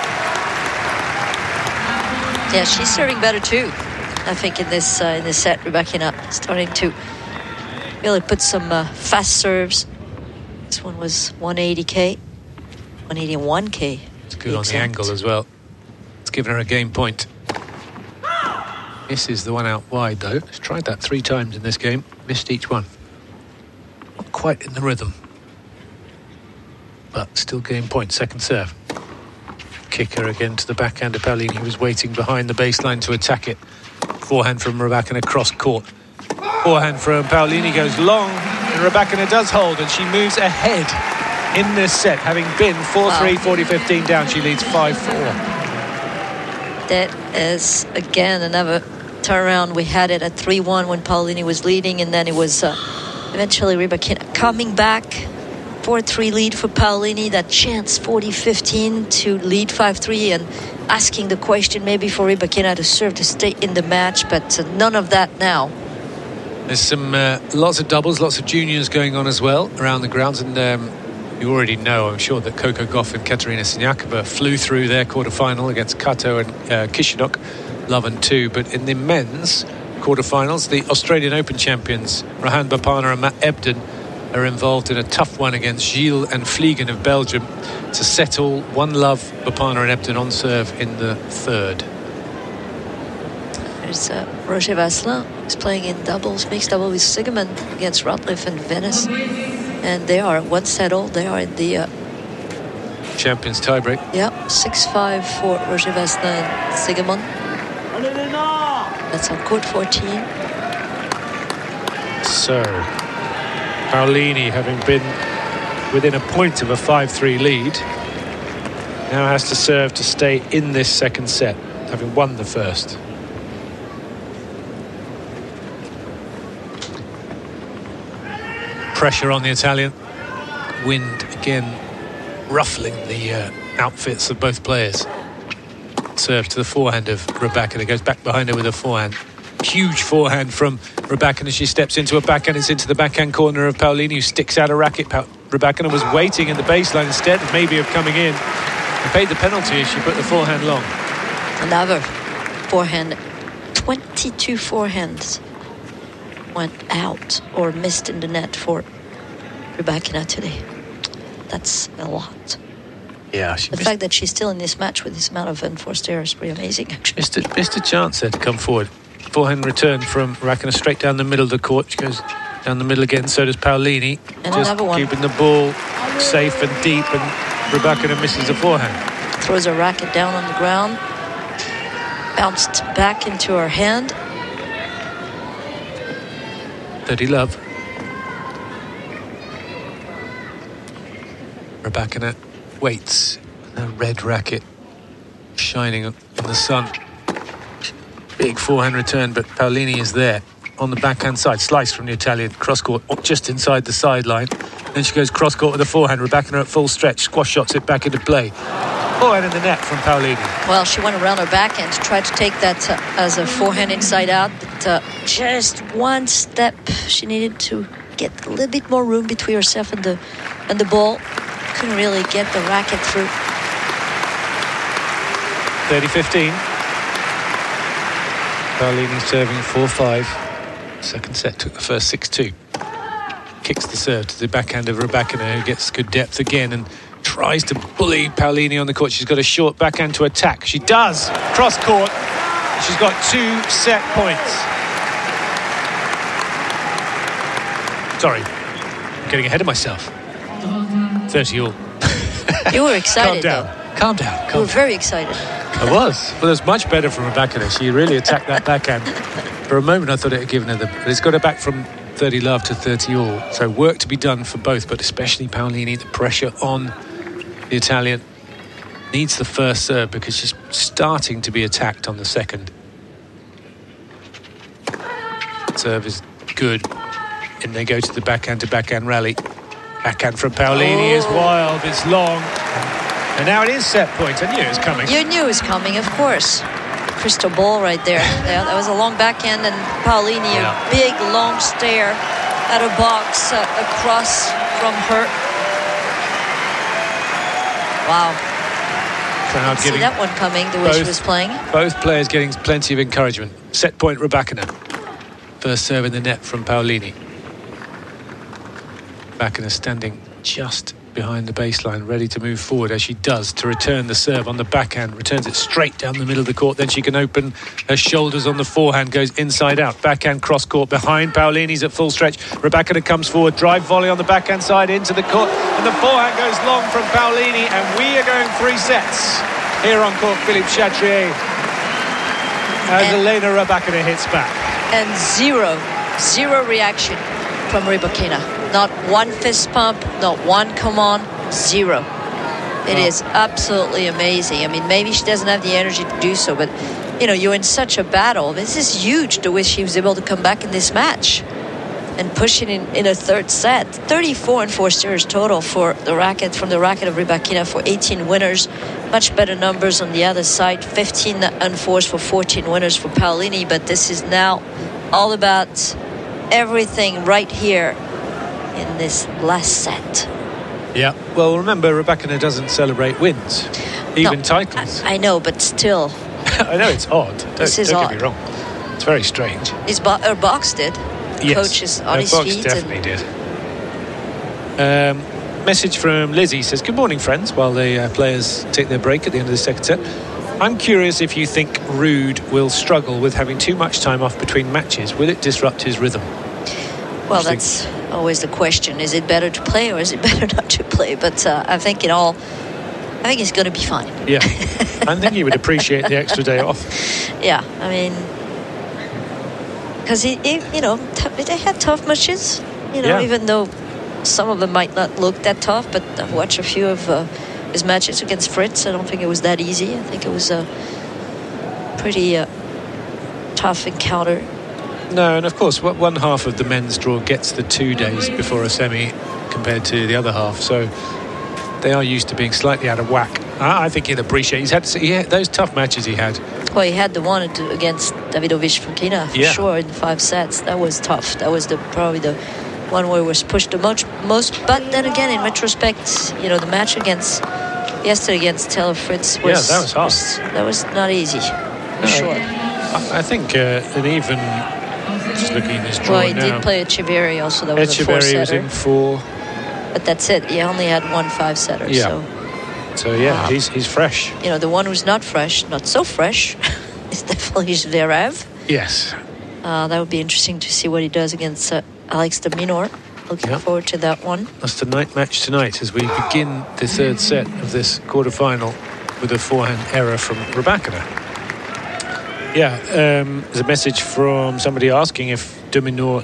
Yeah, she's serving better too. I think in this set, Rybakina starting to really put some fast serves. This one was 180k, 181k. It's good on the angle as well. It's given her a game point. Misses the one out wide though. She's tried that 3 times in this game. Missed each one. Not quite in the rhythm. But still game point. Second serve. Kicker again to the backhand of Paolini, who was waiting behind the baseline to attack it. Forehand from Rybakina cross court. Forehand from Paolini goes long, and Rybakina does hold, and she moves ahead in this set, having been 4-3, 40-15 down. She leads 5-4. That is again another turnaround. We had it at 3-1 when Paolini was leading, and then it was eventually Rybakina coming back. 4-3 lead for Paolini. That chance 40-15 to lead 5-3, and asking the question maybe for Rybakina to serve to stay in the match, but none of that now. There's some lots of doubles, lots of juniors going on as well around the grounds, and you already know, I'm sure, that Coco Gauff and Katerina Siniakova flew through their quarterfinal against Kato and Kishinok, Love and 2. But in the men's quarterfinals, the Australian Open champions Rohan Bopanna and Matt Ebden are involved in a tough one against Gilles and Vliegen of Belgium to settle 1-love Bopanna and Ebden on serve in the third. There's Roger Vasselin, who's playing in doubles, mixed double with Sigeman against Ratliff and Venice. And they are one set all. They are in the champions tiebreak. Yeah, 6-5 for Roger Vasselin and Sigeman. That's on court 14. So Paolini, having been within a point of a 5-3 lead, now has to serve to stay in this second set, having won the first. Pressure on the Italian. Wind again ruffling the outfits of both players. Serve to the forehand of Rybakina. Goes back behind her with a forehand. Huge forehand from Rybakina. She steps into a backhand. It's into the backhand corner of Paolini, who sticks out a racket. Rybakina was waiting in the baseline instead of maybe of coming in, and paid the penalty as she put the forehand long. Another forehand. 22 forehands went out or missed in the net for Rybakina today. That's a lot. Yeah, the fact that she's still in this match with this amount of unforced error is pretty amazing, actually. Missed a chance there to come forward. Forehand return from Rybakina straight down the middle of the court. She goes down the middle again, so does Paolini. And just another one. Keeping the ball safe and deep, and Rybakina misses a forehand. Throws a racket down on the ground. Bounced back into her hand. 30 love. Rybakina waits. A red racket shining in the sun. Big forehand return, but Paolini is there on the backhand side. Slice from the Italian cross court, just inside the sideline. Then she goes cross court with a forehand. Rybakina at full stretch, squash shots it back into play. Forehand in the net from Paolini. Well, she went around her backhand to try to take that as a forehand inside out, but just one step. She needed to get a little bit more room between herself and the ball. Couldn't really get the racket through. 30-15. Paolini serving 4-5. Second set took the first 6-2. Kicks the serve to the backhand of Rybakina, who gets good depth again and tries to bully Paolini on the court. She's got a short backhand to attack. She does. Cross court. She's got 2 set points. Sorry, I'm getting ahead of myself. 30 all. You were excited, Calm down. You were very excited. I was. Well, it was much better from Rybakina. She really attacked that backhand. For a moment, I thought it had given her but it's got her back from 30 love to 30 all. So work to be done for both, but especially Paolini. The pressure on the Italian. Needs the first serve because she's starting to be attacked on the second. Serve is good. And they go to the backhand to backhand rally. Backhand from Paolini is wild. It's long. And now it is set point. I knew it was coming. You knew it was coming, of course. Crystal ball right there. Yeah, that was a long backhand, and Paolini, a big long stare at a box across from her. Wow. Crowd see that one coming, the way she was playing. Both players getting plenty of encouragement. Set point Rybakina. First serve in the net from Paolini. Rybakina standing just behind the baseline, ready to move forward as she does to return the serve on the backhand. Returns it straight down the middle of the court. Then she can open her shoulders on the forehand. Goes inside out. Backhand cross court behind. Paolini's at full stretch. Rybakina comes forward. Drive volley on the backhand side into the court. And the forehand goes long from Paolini. And we are going 3 sets here on court Philippe Chatrier. as Elena Rybakina hits back. And zero reaction from Rybakina. Not one fist pump, not one come on, zero. It is absolutely amazing. I mean, maybe she doesn't have the energy to do so, but you're in such a battle. This is huge, the way she was able to come back in this match and push it in a third set. 34 unforced errors total from the racket of Rybakina for 18 winners. Much better numbers on the other side. 15 unforced for 14 winners for Paolini. But this is now all about everything right here in this last set. Yeah. Well, remember, Rybakina doesn't celebrate wins, even titles. I know, but still. I know it's odd. Don't get me wrong. It's very strange. Her box did. Yes, Coach is on his feet. Definitely did. Message from Lizzie says, good morning, friends, while the players take their break at the end of the second set. I'm curious if you think Ruud will struggle with having too much time off between matches. Will it disrupt his rhythm? Well, that's always the question. Is it better to play or is it better not to play? But I think it's going to be fine. Yeah. I think he would appreciate the extra day off. Yeah, I mean, because they had tough matches, even though some of them might not look that tough, but I've watched a few of his matches against Fritz. I don't think it was that easy. I think it was a pretty tough encounter. No, and of course, one half of the men's draw gets the 2 days before a semi compared to the other half, so they are used to being slightly out of whack. I think he'll appreciate. Those tough matches he had. Well, he had the one against Davidovich Fokina for sure in 5 sets. That was tough. That was probably the one where he was pushed the most. But then again, in retrospect, the match yesterday against Taylor Fritz was that was hard. That was not easy. For sure. I think, and even just looking at his draw now. Well, he did play Echeverry also. That was a 4-setter. Echeverry was in 4. But that's it. He only had one 5-setter. Yeah. So he's fresh. The one who's not fresh, not so fresh, is definitely Zverev. Yes. That would be interesting to see what he does against Alex de Minaur. Looking forward to that one. That's the night match tonight as we begin the third set of this quarterfinal with a forehand error from Rybakina. There's a message from somebody asking if de Minaur,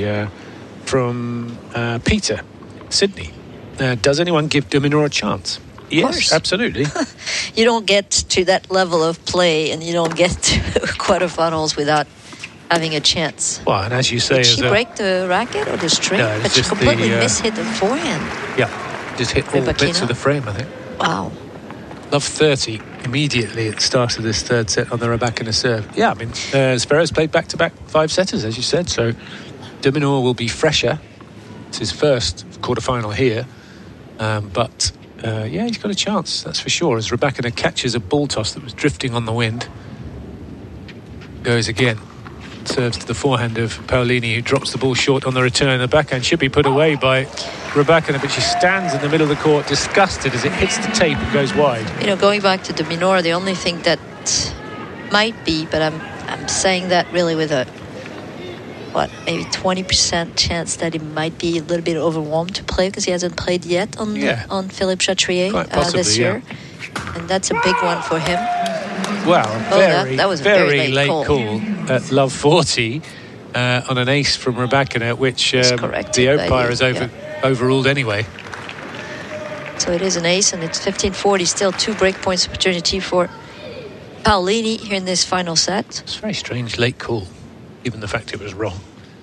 from Peter, Sydney. Does anyone give de Minaur a chance? Yes, absolutely. You don't get to that level of play and you don't get to quarterfinals without having a chance. Well, and as you say... Did she break the racket or the string? No, but she completely mishit the forehand. Yeah, just hit all bits of the frame, I think. Wow. Love 30 immediately at the start of this third set on the Rybakina serve. Yeah, I mean, Zverev's played back-to-back 5-setters, as you said, so de Minaur will be fresher. It's his first quarterfinal here, but... he's got a chance, that's for sure, as Rybakina catches a ball toss that was drifting on the wind. Goes again. Serves to the forehand of Paolini, who drops the ball short on the return. The backhand should be put away by Rybakina, but she stands in the middle of the court, disgusted as it hits the tape and goes wide. Going back to de Minaur, the only thing that might be, but I'm saying that really with a maybe 20% chance that he might be a little bit overwhelmed to play because he hasn't played yet on Philippe Chatrier this year. And that's a big one for him. Well, that was a very late call at love 40 on an ace from Rybakina, which the umpire has overruled anyway. So it is an ace, and it's 15-40. Still 2 break points opportunity for Paolini here in this final set. It's a very strange late call, given the fact it was wrong.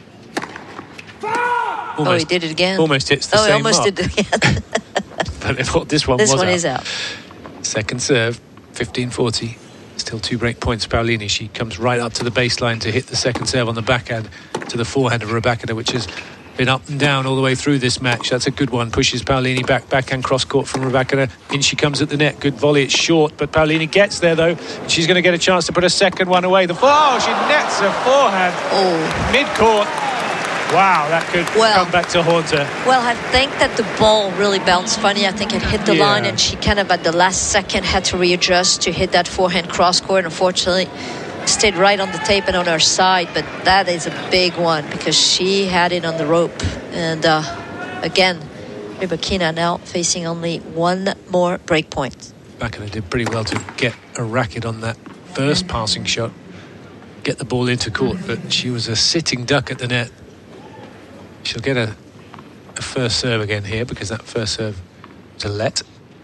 He did it again. Almost hits the same mark. Did it again. But this one is out. Second serve, 15-40. Still 2 break points for Paolini. She comes right up to the baseline to hit the second serve on the backhand to the forehand of Rybakina, which has been up and down all the way through this match. That's a good one. Pushes Paolini backhand cross court from Rybakina. In she comes at the net. Good volley. It's short, but Paolini gets there though. She's going to get a chance to put a second one away. She nets a forehand. Mid-court. Wow, that could come back to haunt her. Well, I think that the ball really bounced funny. I think it hit the line, and she kind of at the last second had to readjust to hit that forehand cross court. Unfortunately, stayed right on the tape and on her side, but that is a big one because she had it on the rope. And again, Rybakina now facing only one more break point. Rybakina did pretty well to get a racket on that first passing shot. get the ball into court, but she was a sitting duck at the net. She'll get a first serve again here because that first serve was a let.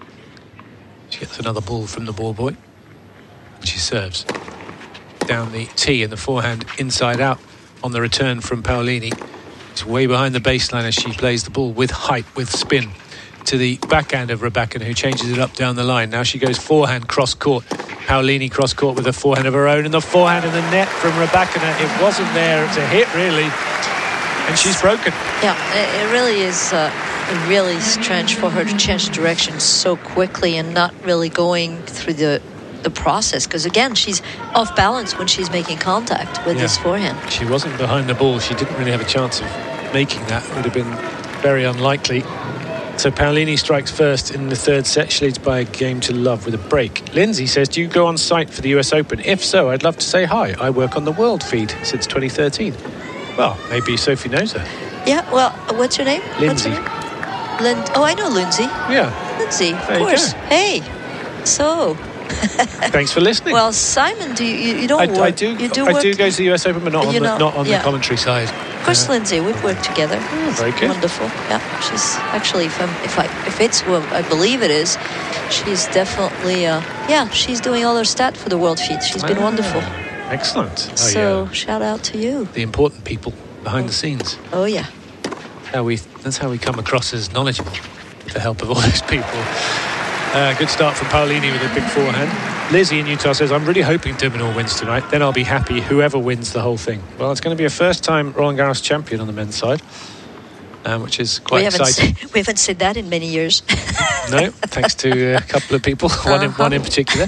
She gets another ball from the ball boy. She serves down the tee in the forehand, inside out on the return from Paolini. It's way behind the baseline as she plays the ball with height, with spin, to the backhand of Rybakina, who changes it up down the line. Now she goes forehand cross court. Paolini cross court with a forehand of her own, and the forehand in the net from Rybakina. It wasn't there. It's a hit, really, and she's broken. Yeah, it really is really strange for her to change direction so quickly and not really going through the process, because again, she's off balance when she's making contact with this forehand. She wasn't behind the ball. She didn't really have a chance of making that. It would have been very unlikely. So Paolini strikes first in the third set. She leads by a game to love with a break. Lindsay says, do you go on site for the US Open? If so, I'd love to say hi. I work on the World feed since 2013. Well, maybe Sophie knows her. Yeah, well, what's your name? Lindsay. Oh, I know Lindsay. Yeah. Lindsay, of course. Hey, so... Thanks for listening. Well, Simon, you don't work? I do go to the US Open, but not on the commentary side. Of course, Lindsay, we've worked together. Very good. Wonderful. Yeah, she's actually, if it's what I believe it is, she's definitely she's doing all her stat for the World feed. She's been wonderful. Excellent. So shout out to you. The important people behind the scenes. Oh yeah. That's how we come across as knowledgeable, with the help of all those people. Good start from Paolini with a big forehand. Lizzie in Utah says, I'm really hoping de Minaur wins tonight. Then I'll be happy whoever wins the whole thing. Well, it's going to be a first-time Roland Garros champion on the men's side, which is quite exciting. We haven't said that in many years. No, thanks to a couple of people, one in particular.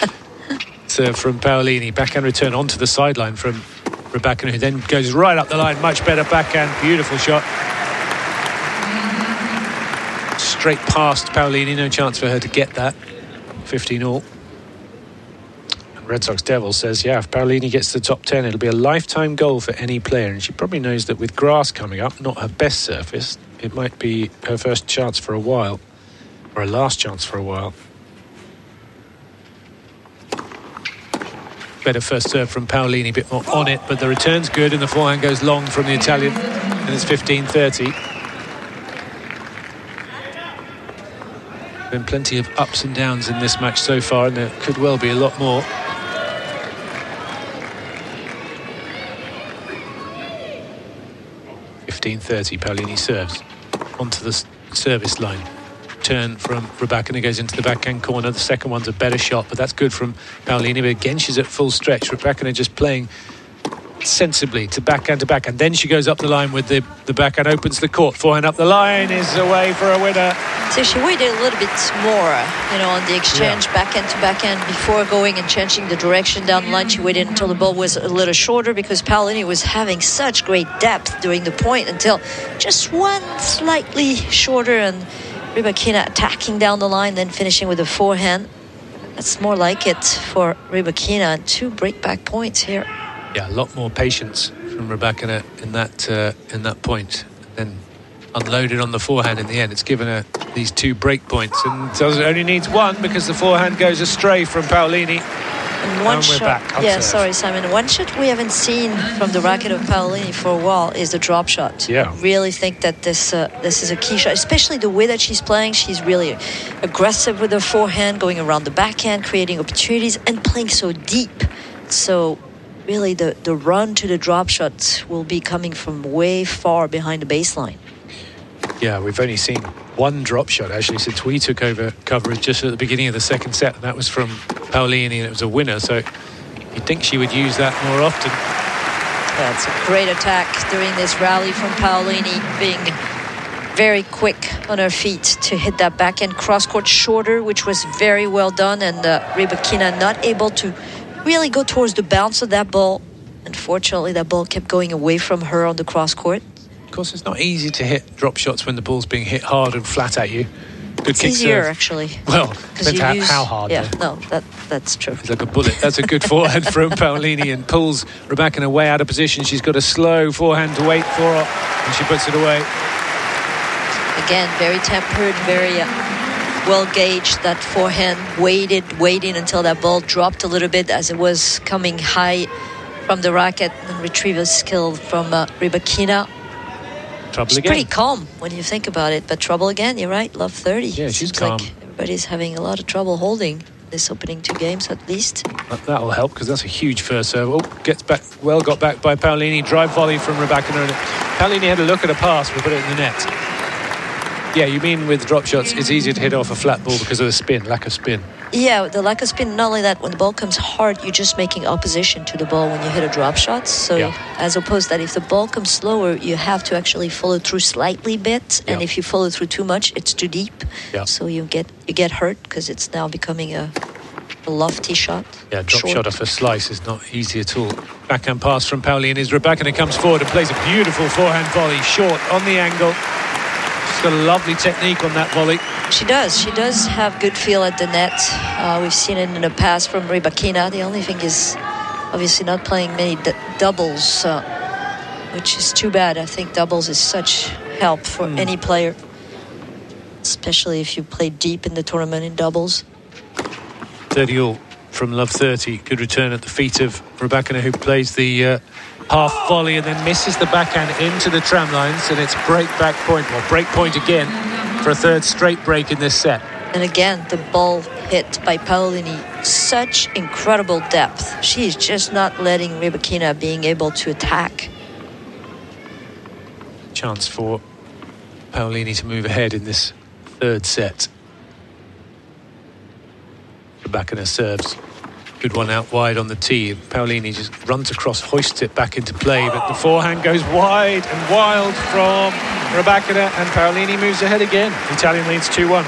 So from Paolini, backhand return onto the sideline from Rybakina, who then goes right up the line. Much better backhand, beautiful shot. Straight past Paolini, no chance for her to get that. 15-all. Red Sox Devil says, if Paolini gets to the top 10, it'll be a lifetime goal for any player. And she probably knows that with grass coming up, not her best surface, it might be her first chance for a while, or her last chance for a while. Better first serve from Paolini, a bit more on it, but the return's good and the forehand goes long from the Italian, and it's 15-30. Been plenty of ups and downs in this match so far, and there could well be a lot more. Paolini serves onto the service line. Turn from Rybakina, goes into the backhand corner. The second one's a better shot, but that's good from Paolini. But again, she's at full stretch. Rybakina just playing sensibly to backhand, and then she goes up the line with the backhand, opens the court. Forehand up the line is away for a winner. So she waited a little bit more, on the exchange backhand to backhand before going and changing the direction down the line. She waited until the ball was a little shorter because Paolini was having such great depth during the point until just one slightly shorter, and Rybakina attacking down the line, then finishing with a forehand. That's more like it for Rybakina, and 2 breakback points here. Yeah, a lot more patience from Rybakina in that point. Then unloaded on the forehand in the end. It's given her these 2 break points, and only needs 1 because the forehand goes astray from Paolini. And one shot. Sorry, Simon. One shot we haven't seen from the racket of Paolini for a while is the drop shot. Yeah. I really think that this is a key shot, especially the way that she's playing. She's really aggressive with her forehand, going around the backhand, creating opportunities, and playing so deep. So really the run to the drop shot will be coming from way far behind the baseline. Yeah, we've only seen 1 drop shot actually since we took over coverage just at the beginning of the second set, and that was from Paolini, and it was a winner. So you'd think she would use that more often. Yeah, it's a great attack during this rally from Paolini, being very quick on her feet to hit that backhand cross-court shorter, which was very well done, and Rybakina not able to really go towards the bounce of that ball. Unfortunately, that ball kept going away from her on the cross-court. Of course, it's not easy to hit drop shots when the ball's being hit hard and flat at you. Good it's kick easier, serve. Actually. Well, depends how hard. Yeah, no, that's true. It's like a bullet. That's a good forehand from Paolini, and pulls Rybakina way out of position. She's got a slow forehand to wait for her, and she puts it away. Again, very tempered, very well gauged. That forehand waiting until that ball dropped a little bit as it was coming high from the racket and retrieval skill from Rybakina. Trouble she's again. Pretty calm when you think about it, but trouble again. You're right, love 30. Yeah, she's Seems calm. like everybody's having a lot of trouble holding this opening 2 games at least. That'll help because that's a huge first serve. Oh, gets back, well got back by Paolini. Drive volley from Rybakina. Paolini had a look at a pass, but put it in the net. Yeah, you mean with drop shots, it's easier to hit off a flat ball because of the spin, lack of spin. Yeah, the lack of spin. Not only that, when the ball comes hard, you're just making opposition to the ball when you hit a drop shot. So as opposed that if the ball comes slower, you have to actually follow through slightly bit, and if you follow through too much, it's too deep. So you get hurt because it's now becoming a lofty shot. Yeah, drop shot off a slice is not easy at all. Backhand pass from Paolini as Rybakina comes forward and plays a beautiful forehand volley, short on the angle. She's got a lovely technique on that volley. She does. She does have good feel at the net. We've seen it in the past from Rybakina. The only thing is obviously not playing many doubles, which is too bad. I think doubles is such help for any player, especially if you play deep in the tournament in doubles. 30 all from Love 30. Good return at the feet of Rybakina, who plays the half volley and then misses the backhand into the tram lines, and it's break back point, or break point again for a third straight break in this set. And again, the ball hit by Paolini, such incredible depth. She's just not letting Rybakina being able to attack. Chance for Paolini to move ahead in this third set. Rybakina serves. Good one out wide on the tee. Paolini just runs across, hoists it back into play, but the forehand goes wide and wild from Rybakina, and Paolini moves ahead again. The Italian leads 2-1.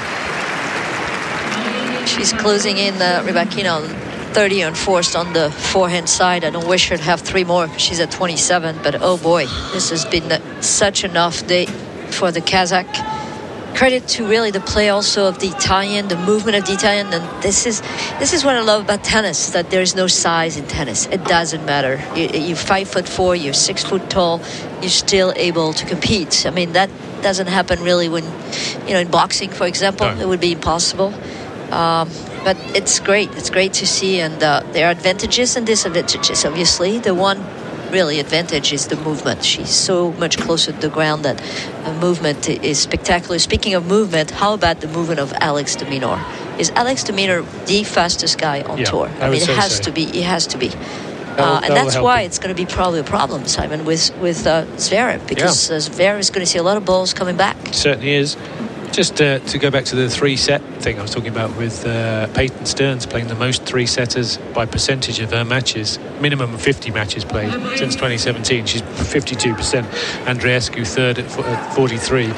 She's closing in Rybakina on 30 unforced on the forehand side. I don't wish her to have 3 more. She's at 27, but oh boy, this has been such an off day for the Kazakh. Credit to really the play also of the Italian, the movement of the Italian, and this is what I love about tennis, that there is no size in tennis. It doesn't matter. You're 5'4", you're 6 foot tall, you're still able to compete. I mean, that doesn't happen really when, in boxing, for example, it would be impossible. But it's great. It's great to see, and there are advantages and disadvantages. Obviously, the one really advantage is the movement. She's so much closer to the ground that the movement is spectacular. Speaking of movement, how about the movement of Alex de Minaur? Is Alex de Minaur the fastest guy on tour? I mean, it has to be. It has to be. And that's why it's going to be probably a problem, Simon, with Zverev, because Zverev is going to see a lot of balls coming back. It certainly is. Just to go back to the 3-set thing I was talking about with Peyton Stearns playing the most 3-setters by percentage of her matches, minimum of 50 matches played since 2017. She's 52%. Andreescu third at 43.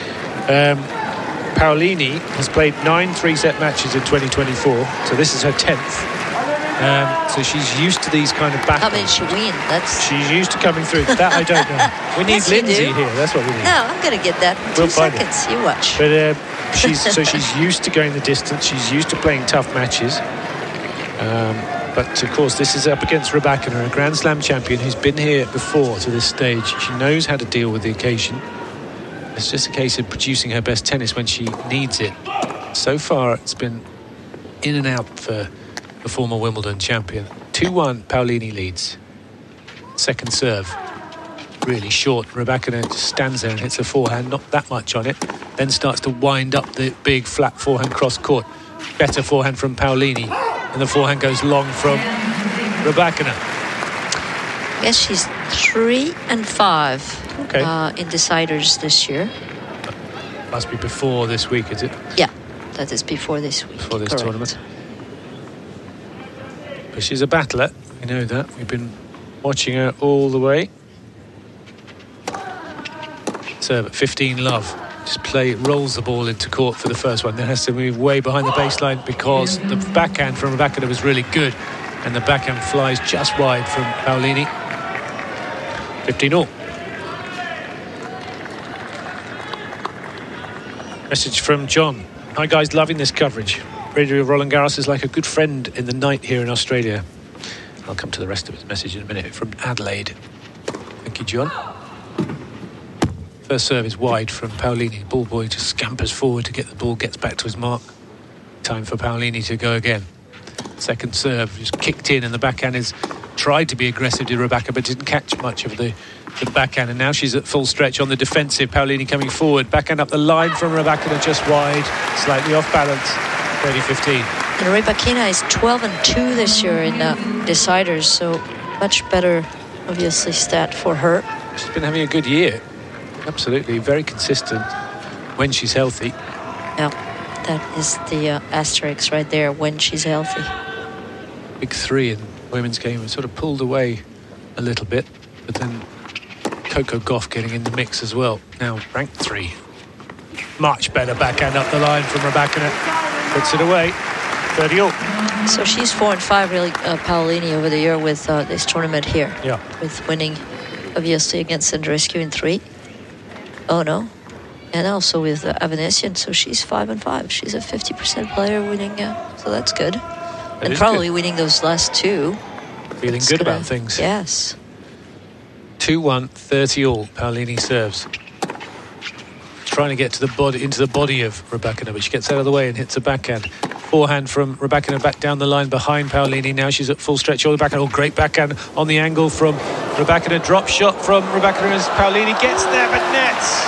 Paolini has played 9 3-set matches in 2024, so this is her 10th. So she's used to these kind of battles. How many she win? She's used to coming through. That I don't know. We need Lindsay here. That's what we need. No, I'm going to get that in 2 seconds. You watch. But she's used to going the distance. She's used to playing tough matches. But of course, this is up against Rybakina, a Grand Slam champion who's been here before to this stage. She knows how to deal with the occasion. It's just a case of producing her best tennis when she needs it. So far, it's been in and out for the former Wimbledon champion. 2-1, Paolini leads. Second serve, really short. Rybakina just stands there and hits a forehand, not that much on it. Then starts to wind up the big flat forehand cross court. Better forehand from Paolini, and the forehand goes long from Rybakina. Yes, she's 3 and 5 in deciders this year. Must be before this week, is it? Yeah, that is before this week. Before this tournament. But she's a battler, we know that. We've been watching her all the way. Serve at 15 love. Just rolls the ball into court for the first one. Then has to move way behind the baseline because the backhand from Rybakina was really good. And the backhand flies just wide from Paolini. 15-all. Message from John. Hi guys, loving this coverage. Radio Roland Garros is like a good friend in the night here in Australia. I'll come to the rest of his message in a minute. From Adelaide. Thank you, John. First serve is wide from Paolini. Ball boy just scampers forward to get the ball, gets back to his mark. Time for Paolini to go again. Second serve just kicked in and the backhand is tried to be aggressive to Rybaka, but didn't catch much of the backhand. And now she's at full stretch on the defensive. Paolini coming forward. Backhand up the line from Rybakina, just wide, slightly off balance. 30-15. And Rybakina is 12-2 this year in deciders, so much better, obviously, stat for her. She's been having a good year. Absolutely, very consistent when she's healthy. Yeah, that is the asterisk right there, when she's healthy. Big three in women's game was sort of pulled away a little bit, but then Coco Gauff getting in the mix as well. Now ranked 3. Much better backhand up the line from Rybakina. Puts it away. 30-all. So she's 4-5 really, Paolini, over the year with this tournament here. Yeah. With winning, obviously, against Andreescu in 3. Oh no. And also with Avanesian, so she's 5-5. She's a 50% player winning, so that's good. And probably good. Winning those last 2. Feeling good about things. Yes. 2-1, 30-all. Paolini serves. Trying to get to the body, into the body of Rybakina, but she gets out of the way and hits a backhand. Forehand from Rybakina back down the line behind Paolini. Now she's at full stretch all the backhand. Oh, great backhand on the angle from Rybakina. Drop shot from Rybakina as Paolini gets there, but nets.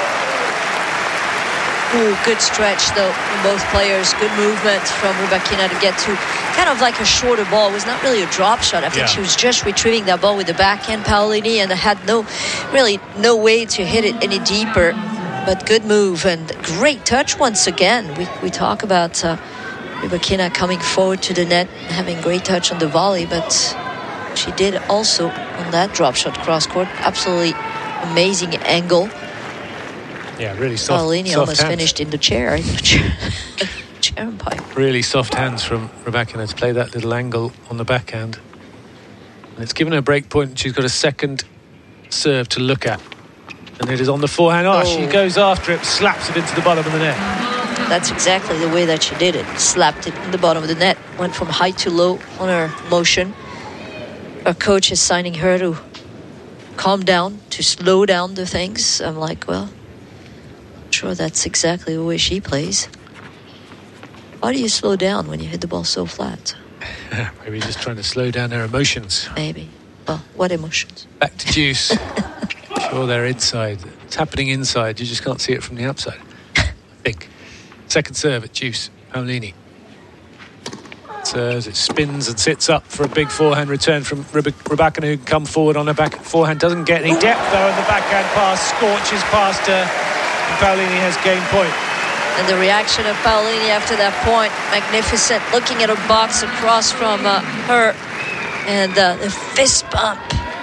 Ooh, good stretch though from both players. Good movement from Rybakina to get to kind of like a shorter ball. It was not really a drop shot. I think she was just retrieving that ball with the backhand, Paolini, and had no way to hit it any deeper. But good move and great touch once again. We talk about Rybakina coming forward to the net, having great touch on the volley, but she did also on that drop shot cross court. Absolutely amazing angle. Yeah, really soft. Paolini almost hands. Finished in the chair. Chair pipe. Really soft hands from Rybakina to play that little angle on the backhand. And it's given her break point. She's got a second serve to look at. And it is on the forehand. Oh, she goes after it, slaps it into the bottom of the net. That's exactly the way that she did it. Slapped it in the bottom of the net. Went from high to low on her motion. Her coach is signing her to calm down, to slow down the things. I'm like, well, I'm sure that's exactly the way she plays. Why do you slow down when you hit the ball so flat? Maybe just trying to slow down her emotions. Maybe. Well, what emotions? Back to Deuce. Sure, they're inside. It's happening inside. You just can't see it from the outside, I think. Second serve at Deuce. Paolini. Serves, it spins and sits up for a big forehand return from Rybakina, who can come forward on her back forehand. Doesn't get any depth, though, and the backhand pass scorches past her. And Paolini has game point. And the reaction of Paolini after that point, magnificent. Looking at her box across from her. And the fist bump.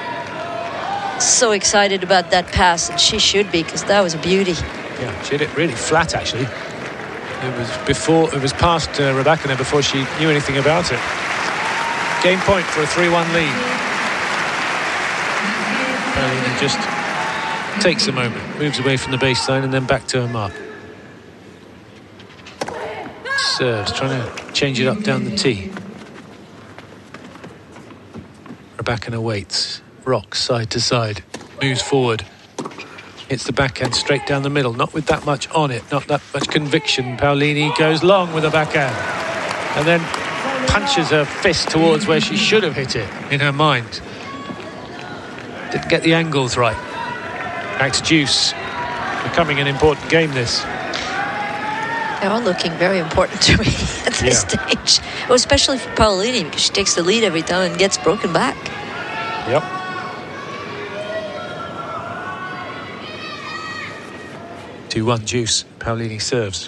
So excited about that pass, and she should be, because that was a beauty. Yeah, she hit it really flat, actually. It was past Rybakina before she knew anything about it. Game point for a 3-1 lead. Paolini just takes a moment, moves away from the baseline, and then back to her mark. Serves, trying to change it up down the tee. Rybakina waits. Rocks side to side, moves forward, hits the backhand straight down the middle, not with that much on it, not that much conviction. Paolini goes long with a backhand and then punches her fist towards where she should have hit it in her mind. Didn't get the angles right. Back to Deuce. Becoming an important game, this. They are looking very important to me at this stage. Well, especially for Paolini, because she takes the lead every time and gets broken back. Yep. 2-1 Deuce. Paolini serves.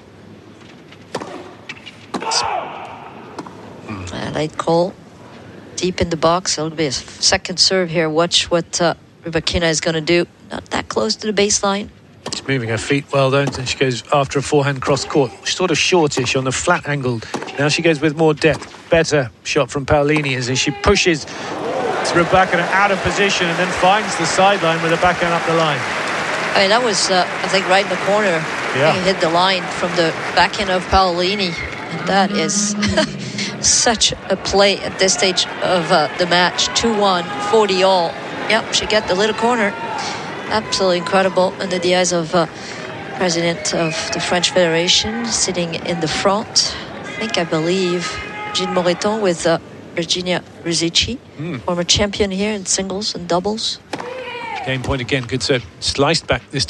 Light call. Deep in the box. It'll be a second serve here. Watch what Rybakina is going to do. Not that close to the baseline. She's moving her feet well, don't she? She goes after a forehand cross court. Sort of shortish on the flat angle. Now she goes with more depth. Better shot from Paolini as she pushes Rybakina out of position and then finds the sideline with a backhand up the line. I mean, that was, I think, right in the corner. Yeah. He hit the line from the backhand of Paolini. And that is such a play at this stage of the match. 2-1, 40-all. Yep, she got the little corner. Absolutely incredible under the eyes of President of the French Federation, sitting in the front. I believe, Gilles Moreton with Virginia Rizici, former champion here in singles and doubles. Game point again, good serve. Sliced back this time.